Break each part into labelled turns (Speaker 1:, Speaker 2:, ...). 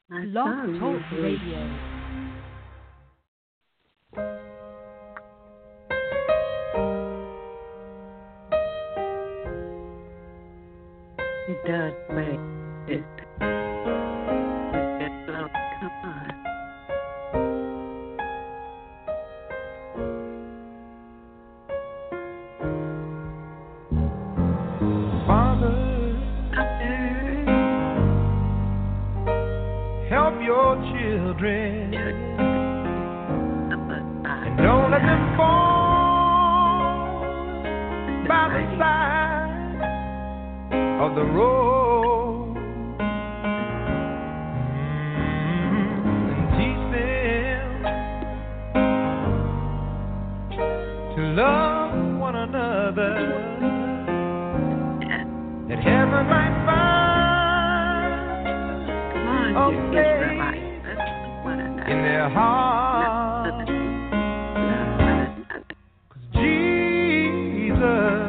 Speaker 1: My
Speaker 2: Blog
Speaker 1: son
Speaker 2: Talk
Speaker 1: usually
Speaker 2: Radio.
Speaker 1: he does play it. So, come on.
Speaker 3: Father, help your children and don't let them fall by the side of the road. And teach them to love one another, that heaven might find a place in their hearts. 'Cause Jesus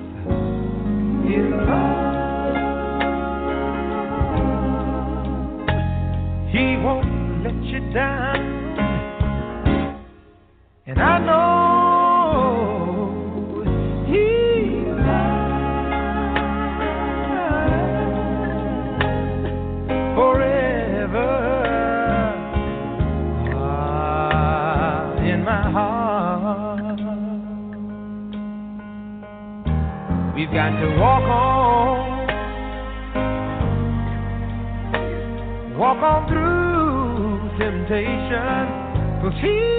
Speaker 3: is love. He won't let you down, and I know He's mine forever in my heart. We've got to walk on through temptation, 'cause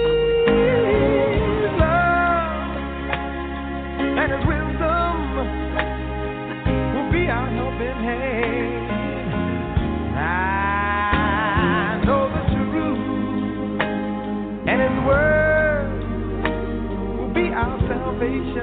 Speaker 3: His love and His wisdom will be our helping hand. I know the truth, and His word will be our salvation.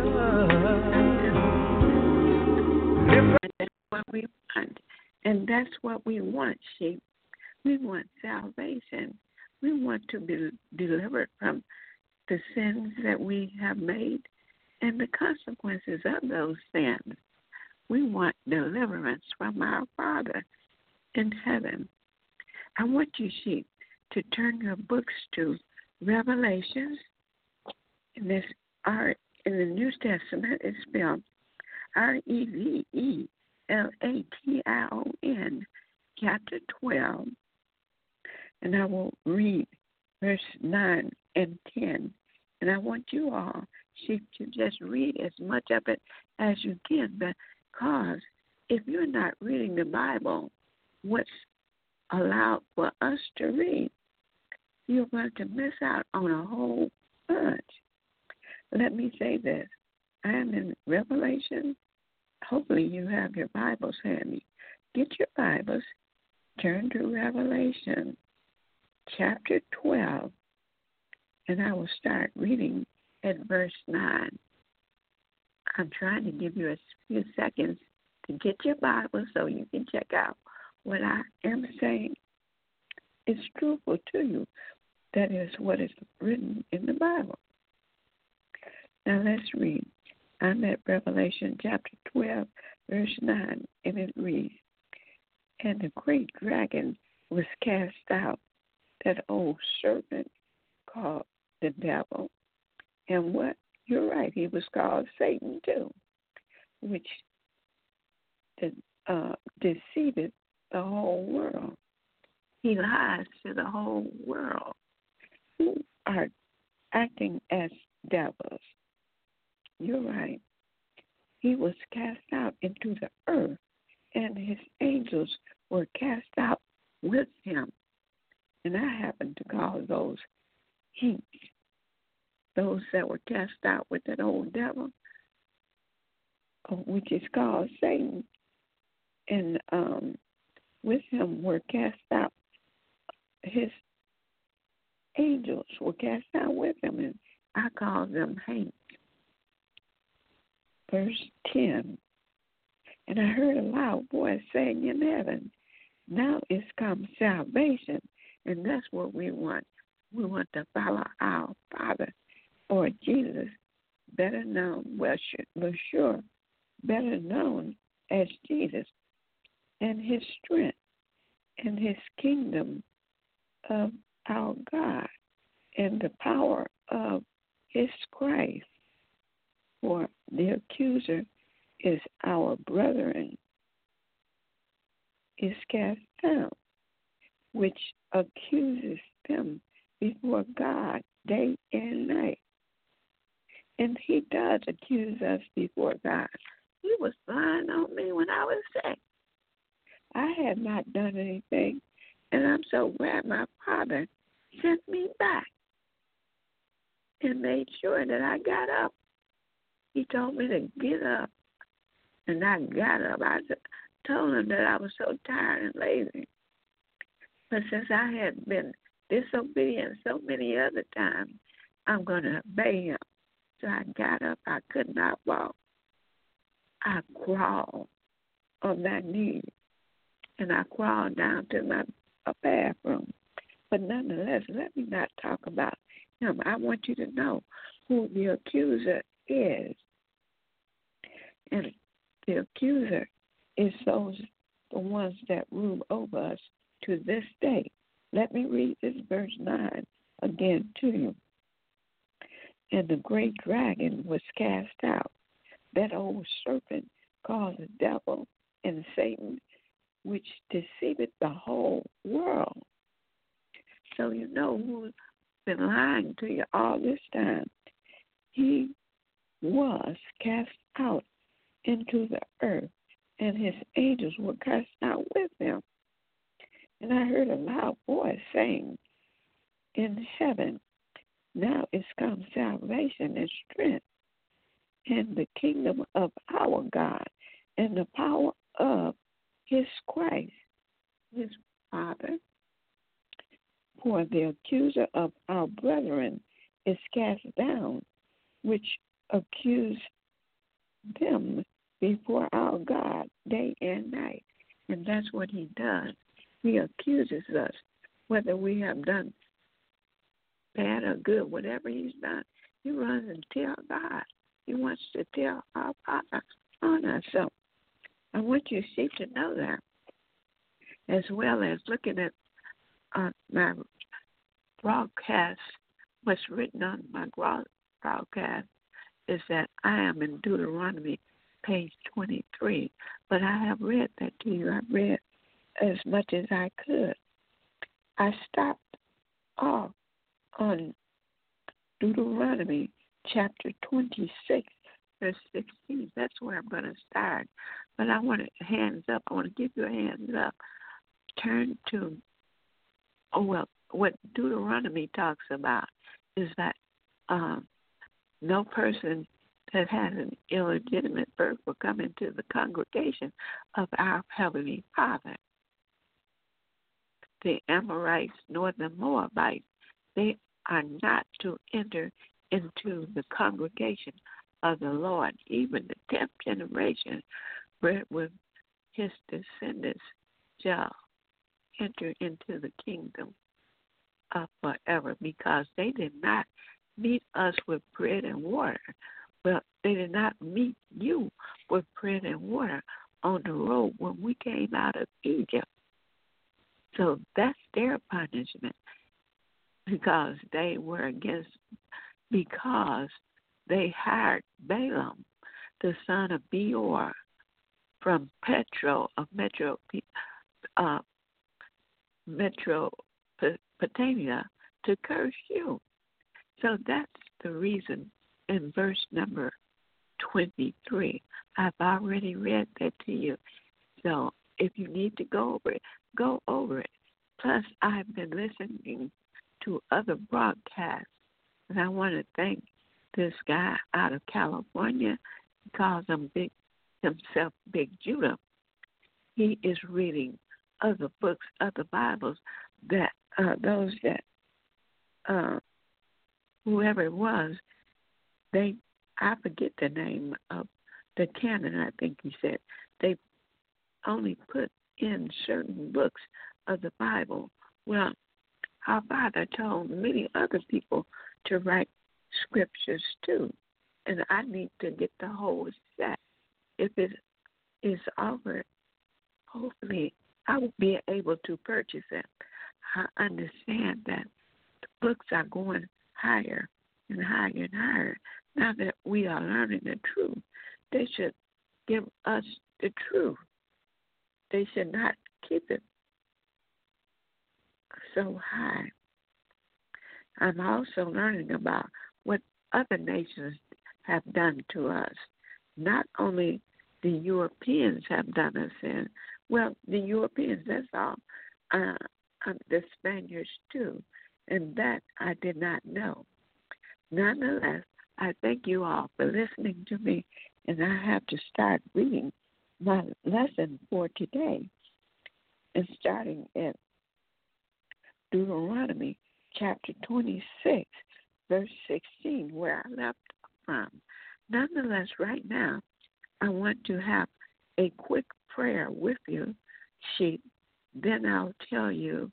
Speaker 1: That's what we want. And that's what we want, sheep. We want salvation. We want to be delivered from the sins that we have made and the consequences of those sins. We want deliverance from our Father in heaven. I want you, sheep, to turn your books to Revelations. In the New Testament, it's spelled Revelation, chapter 12. And I will read verse 9 and 10. And I want you all, sheep, to just read as much of it as you can, because if you're not reading the Bible, what's allowed for us to read, you're going to miss out on a whole bunch. Let me say this. I am in Revelation. Hopefully you have your Bibles handy. Get your Bibles, turn to Revelation, chapter 12, and I will start reading at verse 9. I'm trying to give you a few seconds to get your Bible so you can check out what I am saying. It's truthful to you. That is what is written in the Bible. Now let's read. I'm at Revelation chapter 12, verse 9, and it reads, "And the great dragon was cast out, that old serpent called the devil." And what? You're right, he was called Satan too, which deceived the whole world. He lies to the whole world, who are acting as devils. You're right. He was cast out into the earth, and his angels were cast out with him. And I happen to call those heaps, those that were cast out with that old devil, which is called Satan. And with him were cast out, his angels were cast out with him, and I call them saints. Verse 10, "And I heard a loud voice saying in heaven, now is come salvation." And that's what we want. We want to follow our Father, or Jesus, better known, better known as Jesus, and his strength. and his kingdom of our God and the power of his Christ. For the accuser is our brethren, is cast down, which accuses them before God day and night. And he does accuse us before God. He was lying on me when I was sick. I had not done anything, and I'm so glad my Father sent me back and made sure that I got up. He told me to get up, and I got up. I told him that I was so tired and lazy. But since I had been disobedient so many other times, I'm going to obey him. So I got up. I could not walk. I crawled on my knees, and I crawled down to my bathroom. But nonetheless, let me not talk about him. I want you to know who the accuser is. And the accuser is the ones that rule over us to this day. Let me read this verse 9 again to you. And the great dragon was cast out, that old serpent called the devil and Satan, which deceiveth the whole world. So you know who's been lying to you all this time. He was cast out into the earth, and his angels were cast out with him. And I heard a loud voice saying in heaven, now is come salvation and strength, and the kingdom of our God, and the power of his Christ, his Father. For the accuser of our brethren is cast down, which accuse them before our God day and night. And that's what he does. He accuses us, whether we have done bad or good, whatever he's done. He runs and tells God. He wants to tell our Father on us. So I want you to know that, as well as looking at my broadcast. What's written on my broadcast is that I am in Deuteronomy, page 23. But I have read that to you. I read as much as I could. I stopped off on Deuteronomy chapter 26, verse 16. That's where I'm going to start. But I want a hands up. I want to give you a hands up. Turn to, what Deuteronomy talks about is that no person that has an illegitimate birth will come into the congregation of our Heavenly Father. The Amorites nor the Moabites, they are not to enter into the congregation of the Lord. Even the 10th generation, with his descendants, shall enter into the kingdom of forever, because they did not meet us with bread and water. Well, they did not meet you with bread and water on the road when we came out of Egypt. So that's their punishment, because they hired Balaam, the son of Beor, from Mesopotamia to curse you. So that's the reason in verse number 23. I've already read that to you. So if you need to go over it, go over it. Plus, I've been listening to other broadcasts, and I want to thank this guy out of California. He calls himself Big Judah. He is reading other books, other Bibles that whoever it was, I forget the name of the canon, I think he said. They only put in certain books of the Bible. Well, our Father told many other people to write scriptures too, and I need to get the whole set. If it is offered, hopefully I will be able to purchase it. I understand that the books are going higher and higher and higher. Now that we are learning the truth, they should give us the truth. They should not keep it so high. I'm also learning about what other nations have done to us. Not only the Europeans have done us in, well, the Europeans, that's all. The Spaniards too, and that I did not know. Nonetheless, I thank you all for listening to me, and I have to start reading my lesson for today, and starting at Deuteronomy chapter 26, verse 16, where I left from. Nonetheless, right now, I want to have a quick prayer with you, sheep. Then I'll tell you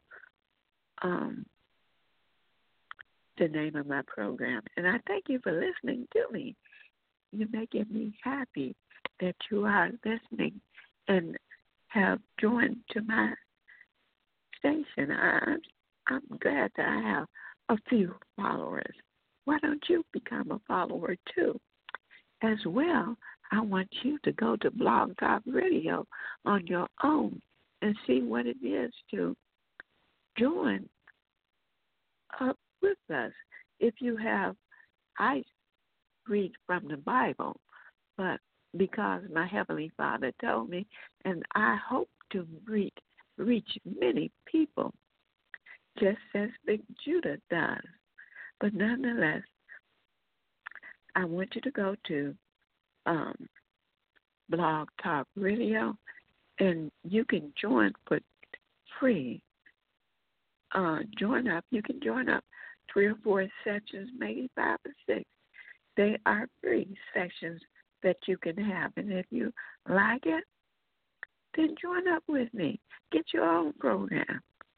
Speaker 1: the name of my program. And I thank you for listening to me. You're making me happy that you are listening and have joined to my station. I'm glad that I have a few followers. Why don't you become a follower too? As well, I want you to go to Blog Talk Radio on your own and see what it is to join up with us. If you have, I read from the Bible, but because my Heavenly Father told me, and I hope to reach many people, just as Big Judah does. But nonetheless, I want you to go to Blog Talk Radio, and you can join for free. Join up. You can join up 3 or 4 sessions, maybe 5 or 6. They are free sessions that you can have. And if you like it, then join up with me. Get your own program.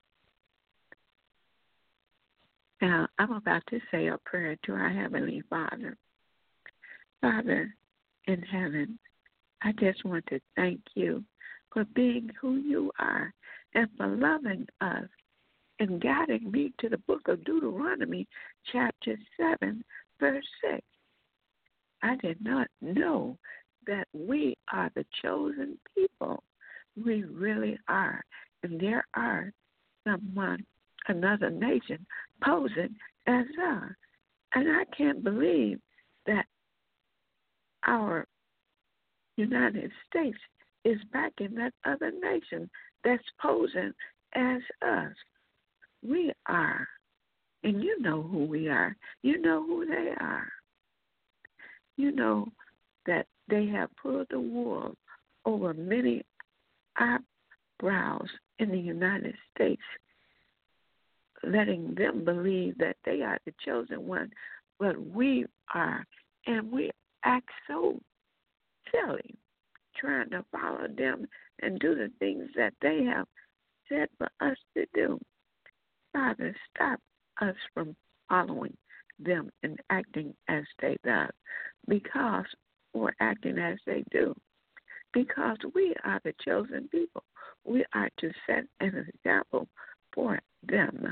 Speaker 1: Now, I'm about to say a prayer to our Heavenly Father. Father in heaven, I just want to thank you for being who you are and for loving us and guiding me to the book of Deuteronomy, chapter 7, verse 6. I did not know that we are the chosen people. We really are. And there are another nation posing as us. And I can't believe that our United States is backing that other nation that's posing as us. We are. And you know who we are. You know who they are. You know that they have pulled the wool over many eyebrows in the United States, letting them believe that they are the chosen one, but we are. And we act so silly, trying to follow them and do the things that they have said for us to do. Father, stop us from following them and acting as they do, or acting as they do, because we are the chosen people. We are to set an example for them.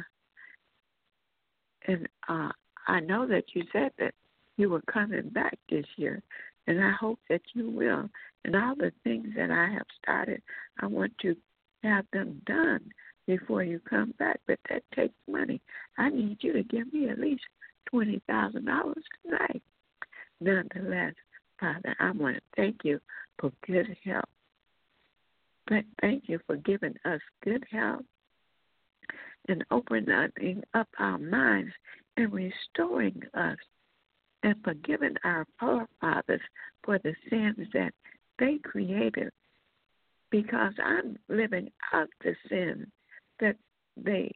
Speaker 1: And I know that you said that you were coming back this year, and I hope that you will. And all the things that I have started, I want to have them done before you come back, but that takes money. I need you to give me at least $20,000 tonight. Nonetheless, Father, I want to thank you for good health. But thank you for giving us good health and opening up our minds and restoring us and forgiving our forefathers for the sins that they created, because I'm living out the sin that the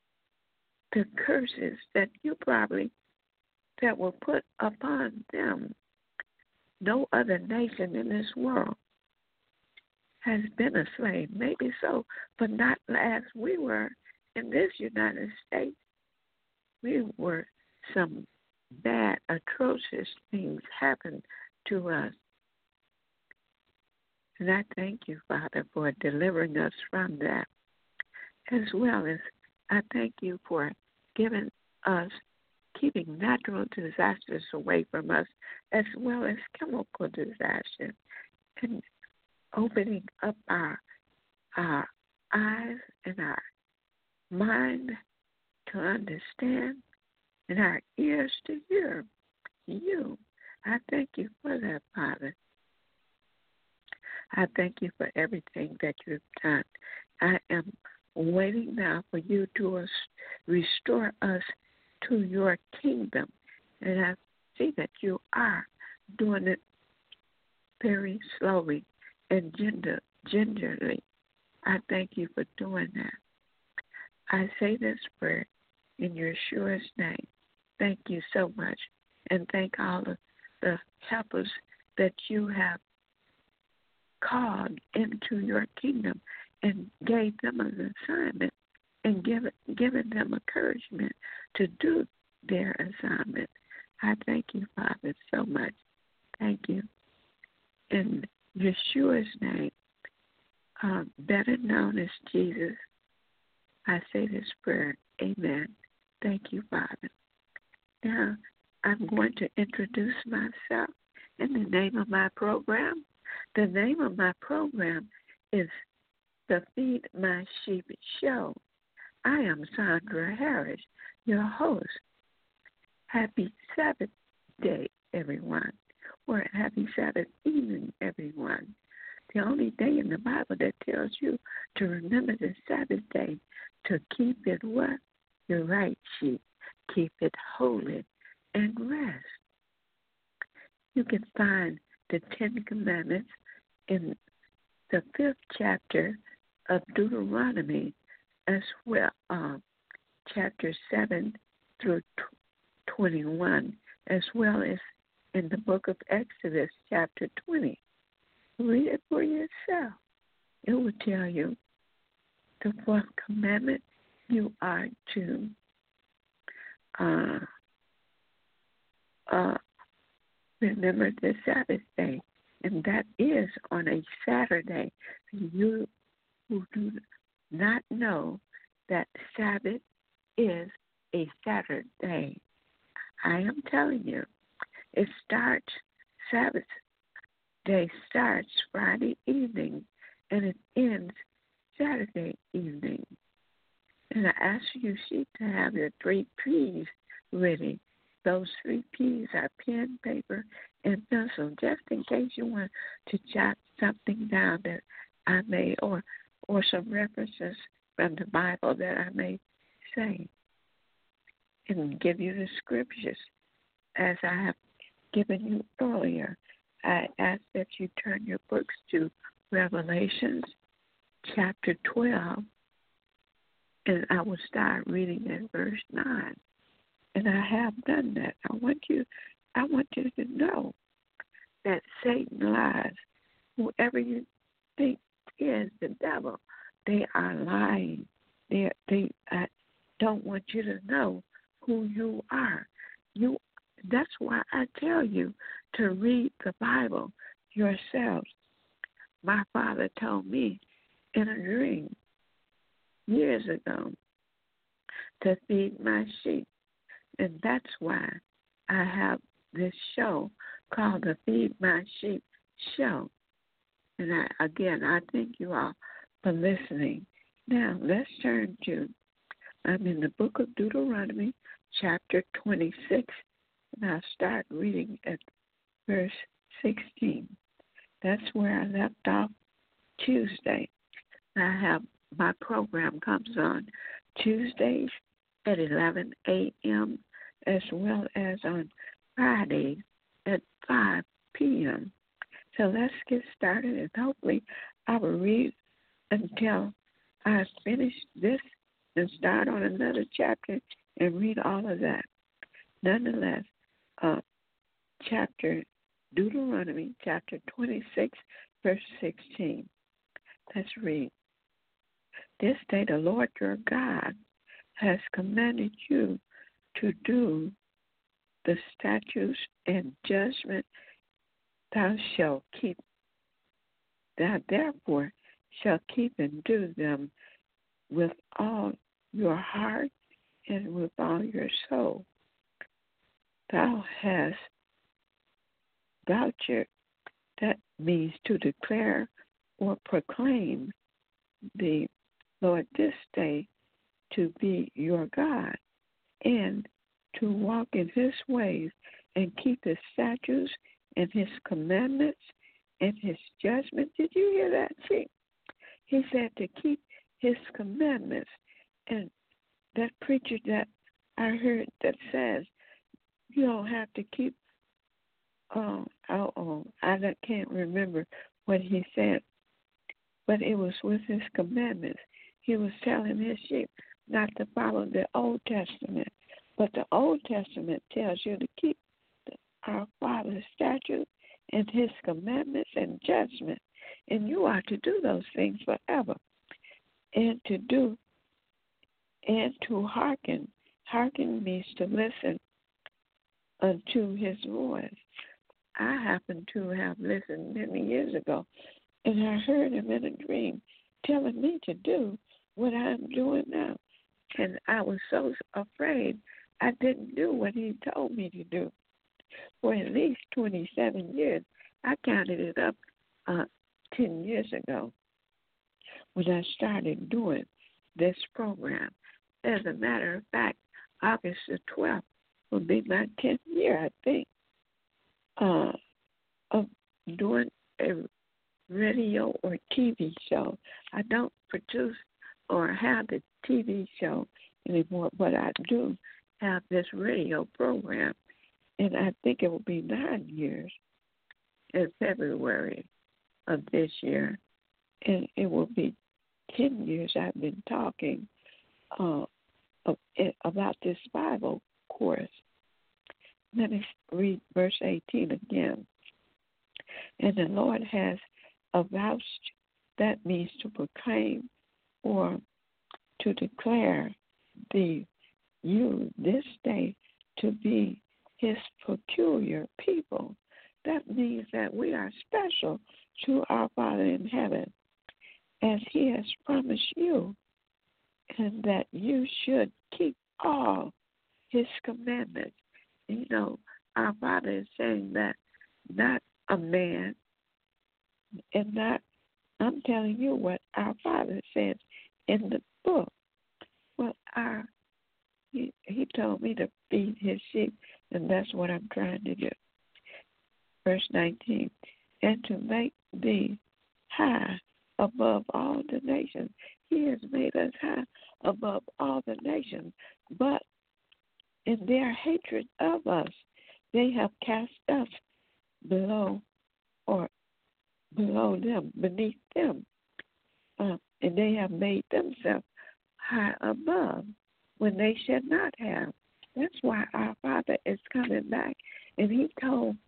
Speaker 1: curses that that were put upon them. No other nation in this world has been a slave. Maybe so, but not as we were in this United States. We were some bad, atrocious things happened to us. And I thank you, Father, for delivering us from that, as well as I thank you for giving us, keeping natural disasters away from us, as well as chemical disasters, and opening up our eyes and our mind to understand and our ears to hear you. I thank you for that, Father. I thank you for everything that you've done. I am waiting now for you to restore us to your kingdom. And I see that you are doing it very slowly and gingerly. I thank you for doing that. I say this prayer in Yeshua's name. Thank you so much. And thank all of the helpers that you have called into your kingdom and gave them an assignment and given them encouragement to do their assignment. I thank you, Father, so much. Thank you. In Yeshua's name, better known as Jesus, I say this prayer. Amen. Thank you, Father. Now, I'm going to introduce myself in the name of my program. The name of my program is the Feed My Sheep Show. I am Sandra Harris, your host. Happy Sabbath day, everyone, or happy Sabbath evening, everyone. The only day in the Bible that tells you to remember the Sabbath day, to keep it what? You're right, sheep. Keep it holy and rest. You can find the Ten Commandments in the 5th chapter of Deuteronomy, as well, chapter 7 through 21, as well as in the book of Exodus, chapter 20. Read it for yourself. It will tell you the 4th commandment. You are to remember the Sabbath day, and that is on a Saturday. You who do not know that Sabbath is a Saturday, I am telling you, Sabbath day starts Friday evening, and it ends Saturday evening. And I ask you, sheep, to have your 3 P's ready. Those 3 P's are pen, paper, and pencil, just in case you want to jot something down that I may, or some references from the Bible that I may say, and give you the scriptures as I have given you earlier. I ask that you turn your books to Revelations chapter 12, and I will start reading at verse 9. And I have done that. I want you to know that Satan lies. Whoever you think is the devil, they are lying. They don't want you to know who you are. That's why I tell you to read the Bible yourselves. My father told me in a dream years ago to feed my sheep. And that's why I have this show called the Feed My Sheep Show. And I thank you all for listening. Now, let's turn to, I'm in the book of Deuteronomy, chapter 26, and I'll start reading at verse 16. That's where I left off Tuesday. I have my program comes on Tuesdays at 11 a.m. as well as on Fridays at 5 p.m. So let's get started, and hopefully I will read until I finish this and start on another chapter and read all of that. Nonetheless, Deuteronomy chapter 26, verse 16. Let's read. This day the Lord your God has commanded you to do the statutes and judgment thou shalt keep Thou therefore shalt keep and do them with all your heart and with all your soul. Thou hast voucher, that means to declare or proclaim the Lord this day to be your God, and to walk in his ways and keep his statutes and his commandments and his judgment. Did you hear that? See, he said to keep his commandments. And that preacher that I heard that says you don't have to keep, I can't remember what he said, but it was with his commandments. He was telling his sheep not to follow the Old Testament, but the Old Testament tells you to keep our Father's statutes and his commandments and judgment. And you are to do those things forever. And to hearken. Hearken means to listen unto his voice. I happen to have listened many years ago, and I heard him in a dream telling me to do what I'm doing now. And I was so afraid I didn't do what he told me to do. For at least 27 years, I counted it up 10 years ago when I started doing this program. As a matter of fact, August the 12th will be my 10th year, I think, of doing a radio or TV show. I don't produce or have the TV show anymore, but I do have this radio program, and I think it will be 9 years in February of this year, and it will be 10 years I've been talking about this Bible course. Let me read verse 18 again. And the Lord has avouched, that means to proclaim or to declare you this day to be his peculiar people. That means that we are special to our Father in heaven, as he has promised you, and that you should keep all his commandments. You know, our Father is saying that not a man, and not, I'm telling you what our Father says in the book. Well, he told me to feed his sheep, and that's what I'm trying to do. Verse 19, and to make thee high above all the nations. He has made us high above all the nations, but in their hatred of us, they have cast us below them, beneath them, and they have made themselves high above when they should not have. That's why our Father is coming back, and he told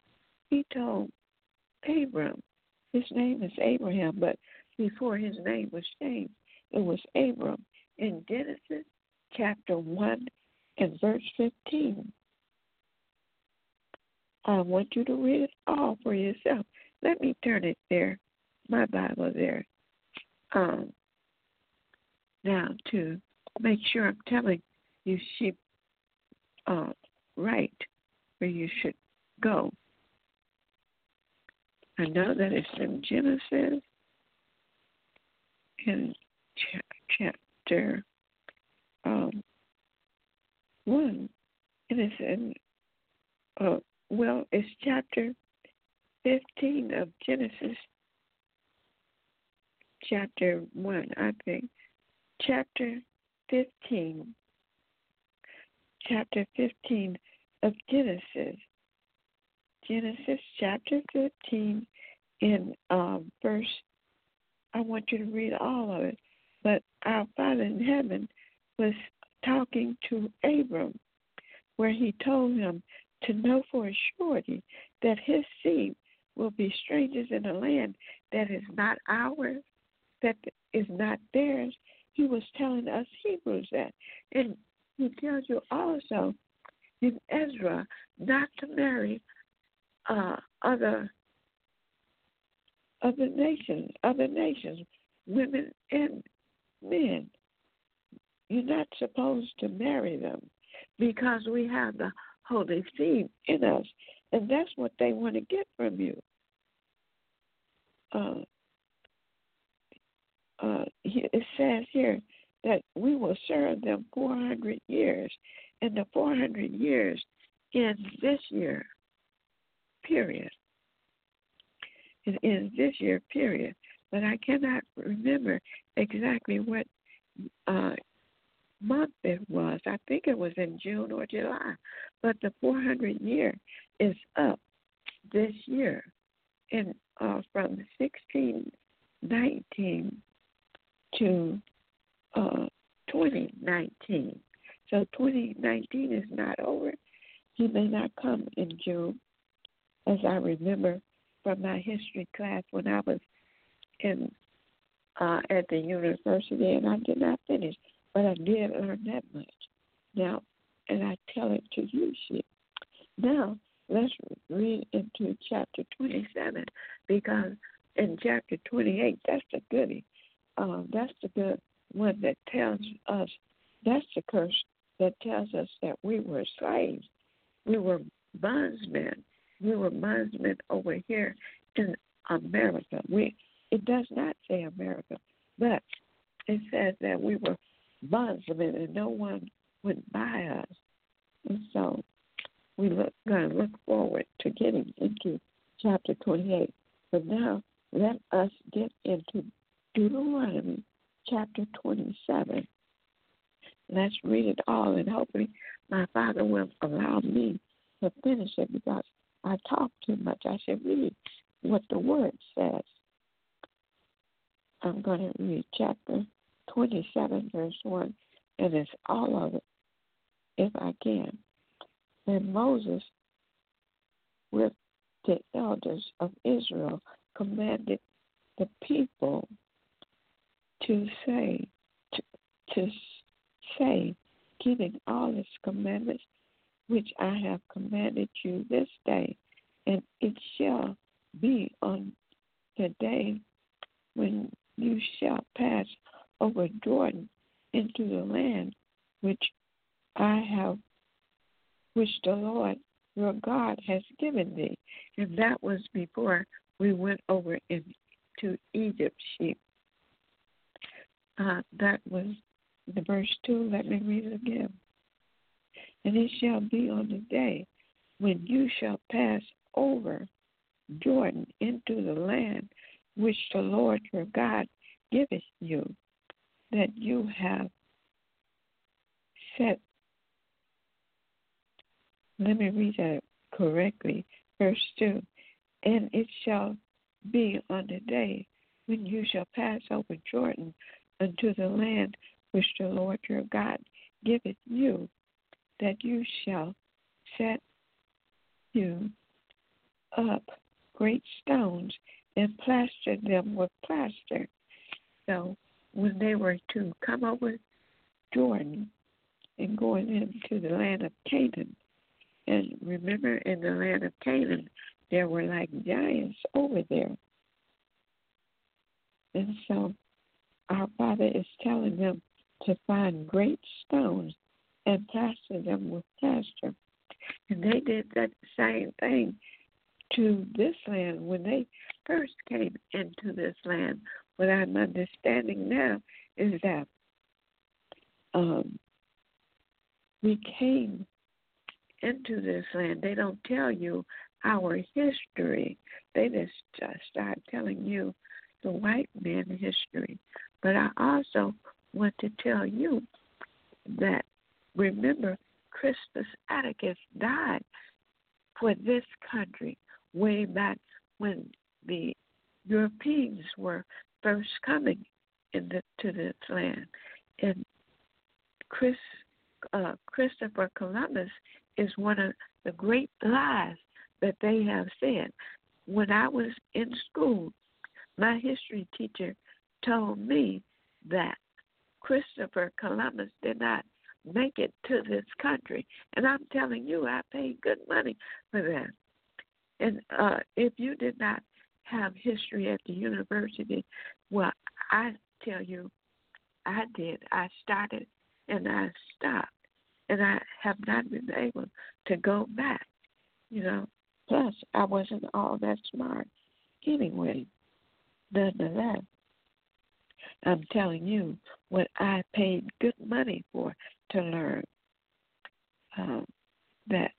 Speaker 1: Abram, his name is Abraham, but before his name was changed, it was Abram. In Genesis chapter 1 and verse 15. I want you to read it all for yourself. Let me turn it there, my Bible there. Now, to make sure I'm telling you sheep right where you should go. I know that it's in Genesis in chapter 1. It is in, it's chapter 15 of Genesis, chapter 1, I think. Chapter 15 of Genesis. Genesis chapter 15 in verse, I want you to read all of it, but our Father in heaven was talking to Abram, where he told him to know for a surety that his seed will be strangers in a land that is not ours, that is not theirs. He was telling us Hebrews that. And he tells you also in Ezra not to marry other other nations, women and men. You're not supposed to marry them because we have the Holy Seed in us, and that's what they want to get from you. It says here that we will serve them 400 years, and the 400 years ends this year, period. It ends this year, period. But I cannot remember exactly what month it was. I think it was in June or July. But the 400 year is up this year, and from 1619 to 2019. So 2019 is not over. He may not come in June, as I remember from my history class when I was in at the university, and I did not finish, but I did learn that much. Now, and I tell it to you, she. Now, let's read into chapter 27, because in chapter 28, that's the goodie. That's the good one that tells us, that's the curse that tells us that we were slaves. We were bondsmen. We were bondsmen over here in America. It does not say America, but it says that we were bondsmen and no one would buy us. And so we're going to look forward to getting into chapter 28. But now let us get into Deuteronomy chapter 27. Let's read it all, and hopefully my Father will allow me to finish it, because I talk too much. I should read what the Word says. I'm going to read chapter 27, verse 1, and it's all of it, if I can. And Moses, with the elders of Israel, commanded the people to say, keeping all its commandments which I have commanded you this day, and it shall be on the day when you shall pass over Jordan into the land which the Lord your God has given thee. And that was before we went over into Egypt. That was the verse 2. Let me read it again. And it shall be on the day when you shall pass over Jordan into the land which the Lord your God giveth you, that you have set. Let me read that correctly. Verse 2. And it shall be on the day when you shall pass over Jordan unto the land which the Lord your God giveth you, that you shall set you up great stones and plaster them with plaster. So when they were to come over Jordan and going into the land of Canaan, and remember, in the land of Canaan, there were like giants over there. And so our Father is telling them to find great stones and plaster them with plaster. And they did that same thing to this land when they first came into this land. What I'm understanding now is that we came into this land. They don't tell you our history. They just start telling you the white man history. But I also want to tell you that, remember, Crispus Attucks died for this country way back when the Europeans were first coming to this land. And Christopher Columbus is one of the great lies that they have said. When I was in school, my history teacher told me that Christopher Columbus did not make it to this country. And I'm telling you, I paid good money for that. And if you did not have history at the university. Well, I tell you, I did. I started and I stopped, and I have not been able to go back. Plus, I wasn't all that smart anyway. Nonetheless, I'm telling you what I paid good money for to learn. That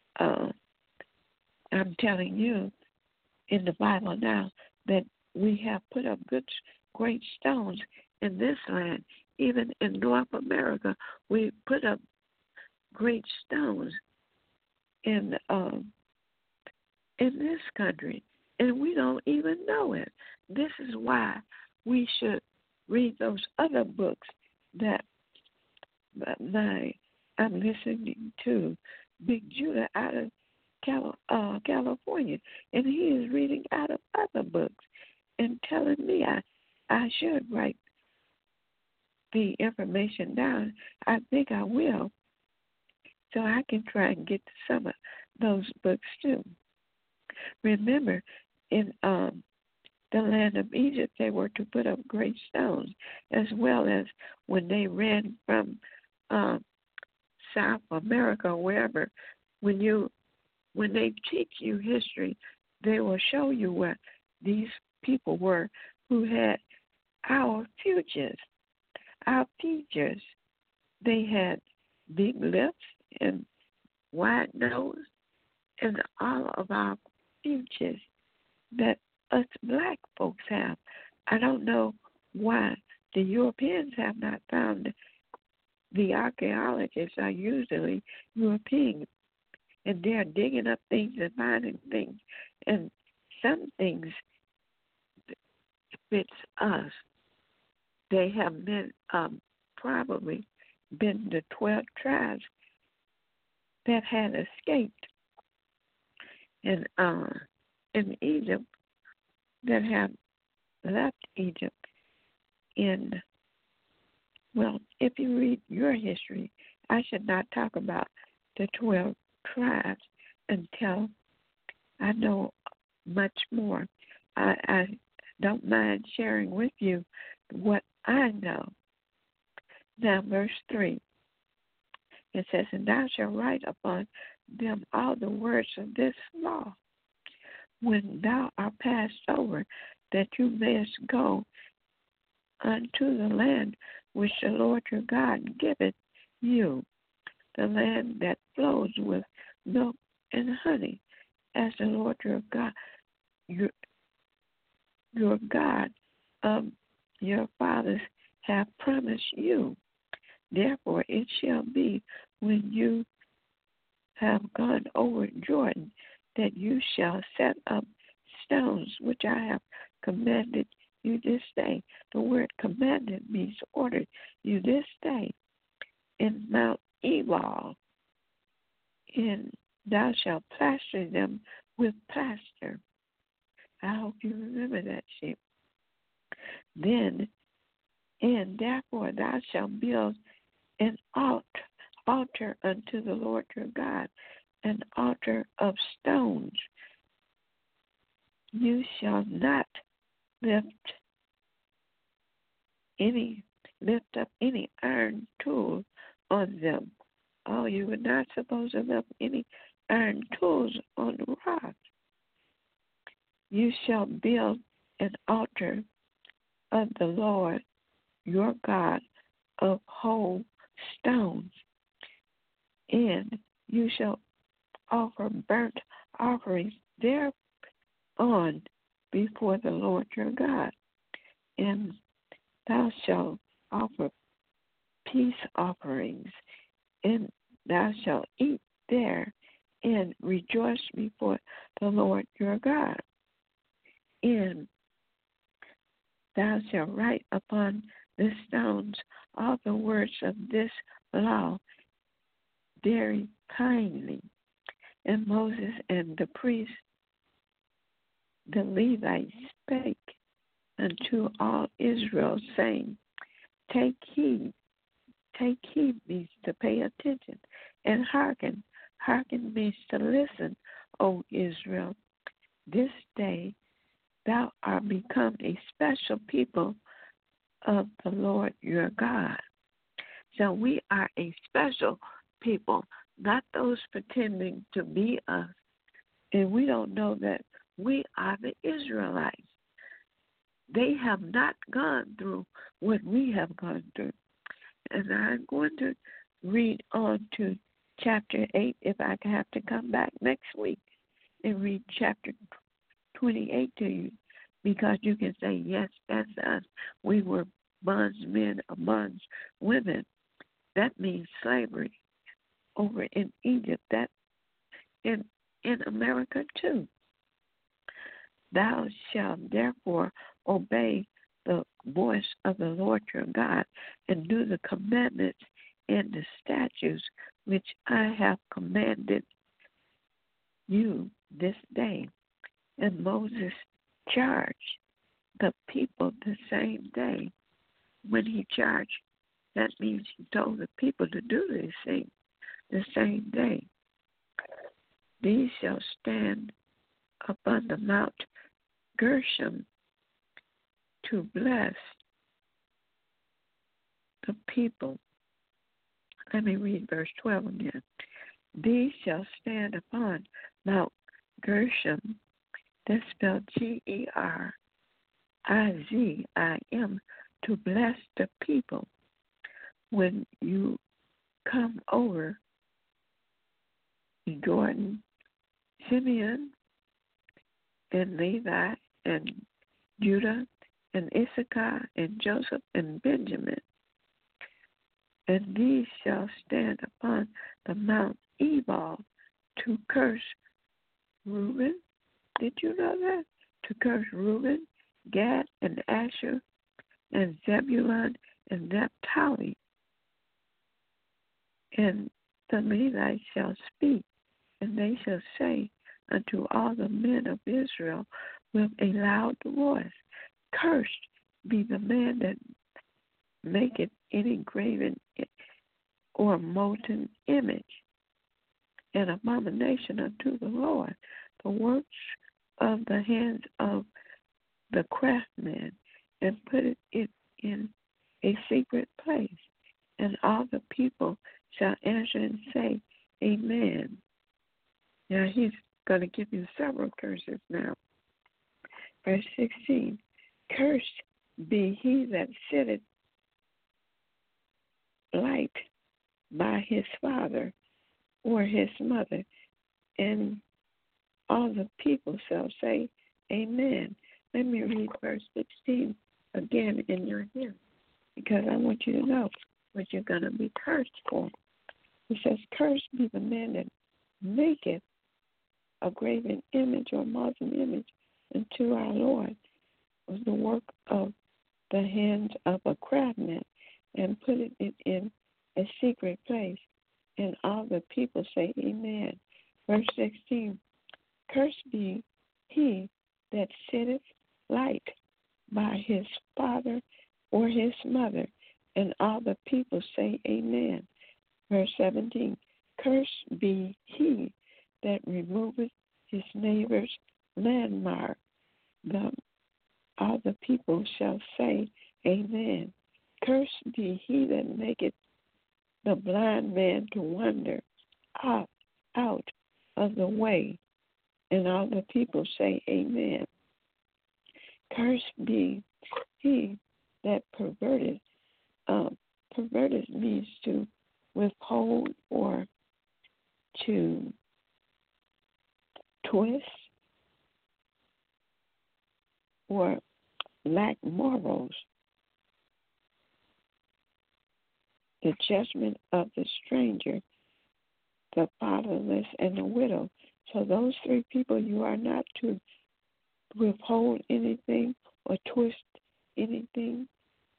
Speaker 1: I'm telling you in the Bible now that we have put up great stones in this land. Even in North America, we put up great stones in this country, and we don't even know it. This is why we should read those other books that I'm listening to Big Judah out of California, and he is reading out of other books and telling me I should write the information down. I think I will, so I can try and get to some of those books too. Remember, in the land of Egypt, they were to put up great stones, as well as when they ran from South America or wherever. When they teach you history, they will show you where these people were who had our futures, our teachers. They had big lips and wide nose, and all of our futures that us black folks have. I don't know why the Europeans have not found. The archaeologists are usually European, and they're digging up things and finding things, and some things fits us. They have been probably been the 12 tribes that had escaped in Egypt, that have left Egypt if you read your history, I should not talk about the 12 tribes until I know much more. I don't mind sharing with you what I know. Now, verse 3, it says, "And thou shalt write upon them all the words of this law, when thou art passed over, that you mayest go unto the land which the Lord your God giveth you, the land that flows with milk and honey, as the Lord your God, your God of your fathers have promised you. Therefore it shall be, when you have gone over Jordan, that you shall set up stones which I have commanded you this day." The word commanded means ordered you this day, "in Mount Ebal, and thou shalt plaster them with plaster." I hope you remember that, sheep. "Then, and therefore thou shalt build an altar unto the Lord your God, an altar of stones. You shall not lift up any iron tool on them." Oh, you were not supposed to lift any iron tools on the rock. "You shall build an altar of the Lord your God of whole stones, and you shall offer burnt offerings thereon before the Lord your God, and thou shalt offer peace offerings, and thou shalt eat there and rejoice before the Lord your God. And thou shalt write upon the stones all the words of this law very kindly." And Moses and the priests, the Levites, spake unto all Israel, saying, Take heed means to pay attention, and hearken. Hearken means to listen, O Israel. This day thou art become a special people of the Lord your God. So we are a special people, not those pretending to be us. And we don't know that we are the Israelites. They have not gone through what we have gone through. And I'm going to read on to chapter 8 if I have to come back next week and read chapter 28 to you, because you can say, yes, that's us. We were bondsmen or bondswomen. That means slavery over in Egypt. That in America too. Thou shalt therefore obey the voice of the Lord your God, and do the commandments and the statutes which I have commanded you this day. And Moses charged the people the same day. When he charged, that means he told the people to do these things the same day. These shall stand upon the Mount Gershom to bless the people. Let me read verse 12 again. These shall stand upon Mount Gershom, that's spelled Gerizim, to bless the people when you come over Jordan, Simeon, and Levi, and Judah, and Issachar, and Joseph, and Benjamin. And these shall stand upon the Mount Ebal to curse Reuben. Did you know that? To curse Reuben, Gad, and Asher, and Zebulun, and Naphtali. And the Levites shall speak, and they shall say unto all the men of Israel with a loud voice, cursed be the man that maketh any graven or molten image, an abomination unto the Lord, the works of the hands of the craftsman, and put it in a secret place. And all the people shall answer and say, Amen. Now he's going to give you several curses now. Verse 16, cursed be he that sitteth light by his father or his mother. And all the people shall say, Amen. Let me read verse 16 again in your hearing, because I want you to know what you're going to be cursed for. It says, cursed be the man that maketh a graven image or molten image unto our Lord, was the work of the hands of a craftsman, and put it in a secret place. And all the people say, Amen. Verse 16, cursed be he that sitteth light by his father or his mother. And all the people say, Amen. Verse 17, cursed be he that removeth his neighbor's landmark. All the people shall say, Amen. Cursed be he that maketh the blind man to wander out of the way. And all the people say, Amen. Cursed be he that perverted. Perverted means to withhold or to twist or lack morals. The judgment of the stranger, the fatherless, and the widow. So those three people, you are not to withhold anything or twist anything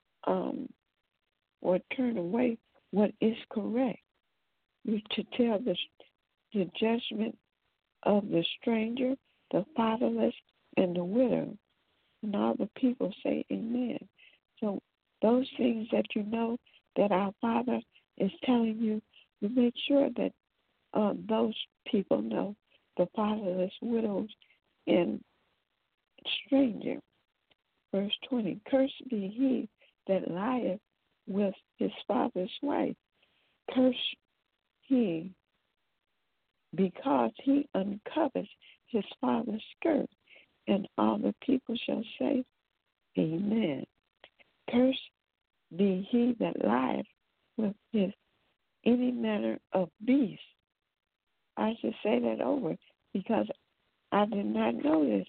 Speaker 1: or turn away what is correct. You're to tell the judgment of the stranger, the fatherless, and the widow. And all the people say amen. So those things that you know that our Father is telling you, you make sure that those people know, the fatherless, widows, and stranger. Verse 20, cursed be he that lieth with his father's wife. Cursed he, because he uncovers his father's skirt. And all the people shall say, Amen. Cursed be he that lieth with his any manner of beast. I should say that over because I did not know this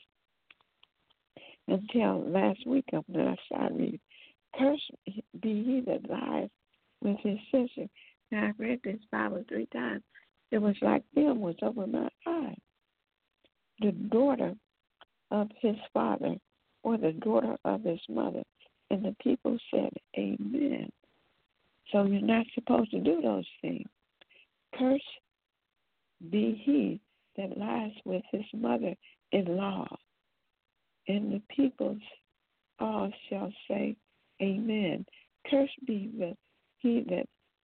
Speaker 1: until last week when I started reading. Cursed be he that lieth with his sister. Now, I've read this Bible 3 times. It was like film was over my eyes. The daughter of his father or the daughter of his mother. And the people said, Amen. So you're not supposed to do those things. Cursed be he that lies with his mother-in-law. And the peoples all shall say, Amen. Cursed be he that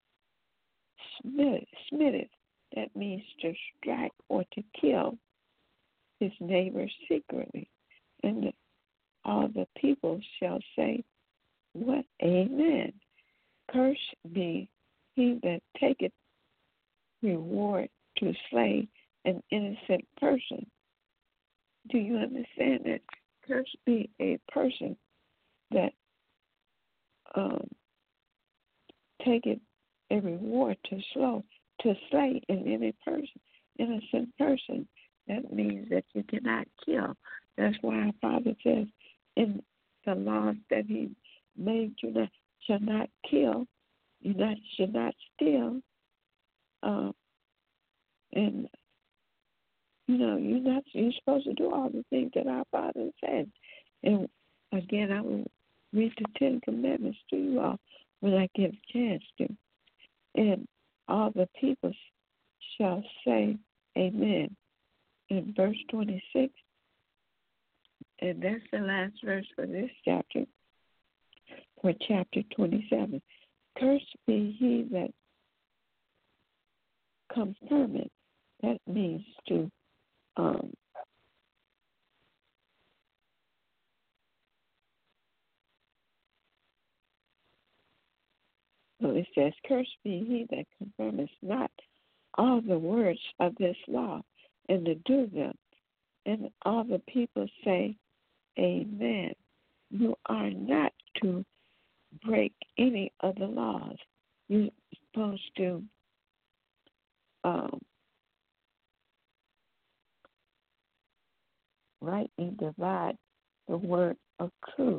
Speaker 1: smitteth, that means to strike or to kill his neighbor secretly. And all the people shall say, What? Amen. Cursed be he that taketh reward to slay an innocent person. Do you understand that? Cursed be a person that taketh a reward to slay an innocent person. That means that you cannot kill. That's why our Father says in the laws that He made, you shall not kill, should not steal, and you're supposed to do all the things that our Father said. And again, I will read the 10 Commandments to you all when I get a chance to. And all the people shall say, Amen. In verse 26, and that's the last verse for this chapter, for chapter 27. Cursed be he that confirmeth. That means to it says, cursed be he that confirmeth not all the words of this law, and to do them. And all the people say, Amen. You are not to break any of the laws. You're supposed to rightly divide the word of truth.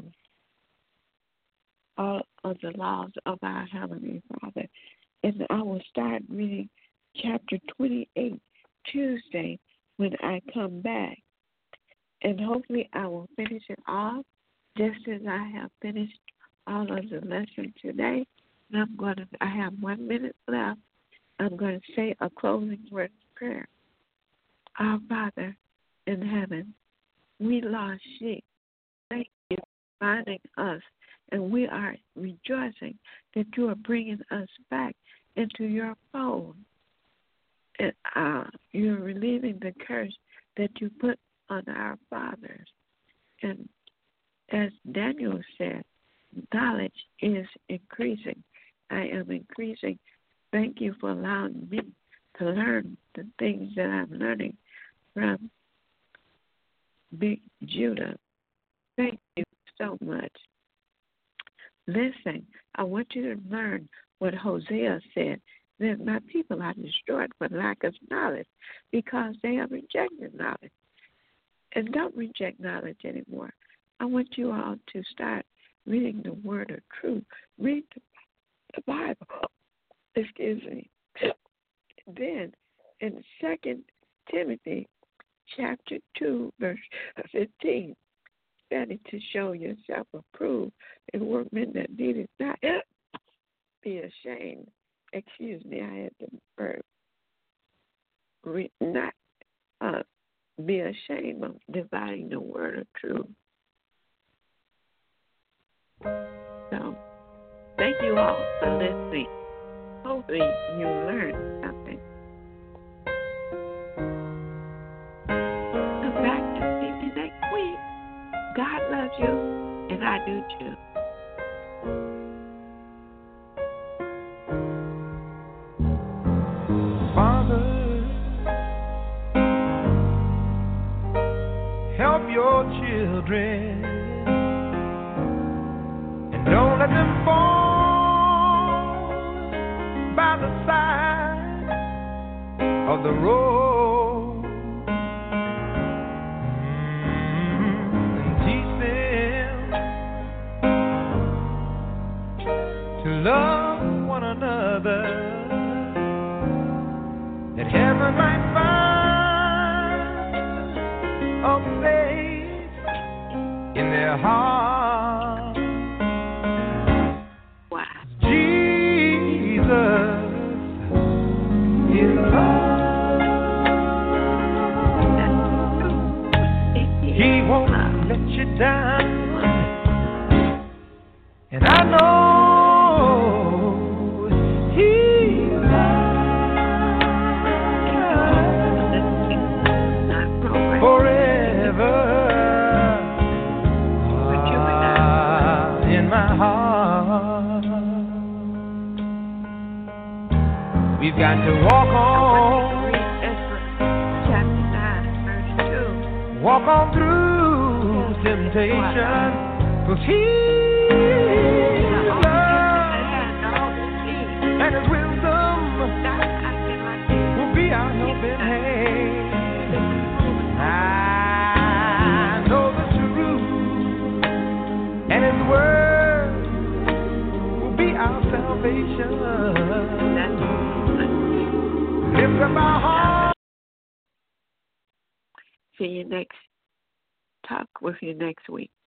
Speaker 1: All of the laws of our Heavenly Father. And I will start reading chapter 28 Tuesday when I come back. And hopefully I will finish it off just as I have finished all of the lesson today. And I have 1 minute left. I'm going to say a closing word of prayer. Our Father in heaven, we lost sheep. Thank you for finding us. And we are rejoicing that you are bringing us back into your fold. And you're relieving the curse that you put on our fathers. And as Daniel said, knowledge is increasing. I am increasing. Thank you for allowing me to learn the things that I'm learning from Big Judah. Thank you so much. Listen, I want you to learn what Hosea said, that my people are destroyed for lack of knowledge because they have rejected knowledge. And don't reject knowledge anymore. I want you all to start reading the word of truth. Read the Bible. Excuse me. Then in 2 Timothy chapter 2, verse 15, study to show yourself approved, a workman that needeth not be ashamed. Excuse me, I had the verb. Not be ashamed of dividing the word of truth. So, thank you all for listening. Hopefully you learned something. Come back to see me next week. God loves you, and I do too.
Speaker 3: Father, help your children, and don't let them fall by the side of the road. And teach them to love one another, that heaven might find a place in their heart.
Speaker 1: Wow.
Speaker 3: Jesus is love. He won't let you down, and I know He's forever in my heart. We've got to walk on,
Speaker 1: Chapter 9, verse 2.
Speaker 3: walk on through temptation, 'cause He's love and His wisdom will be our helping hand. I know the truth, and His word will be our salvation. Lift up our heart.
Speaker 1: See you next. Talk with you next week.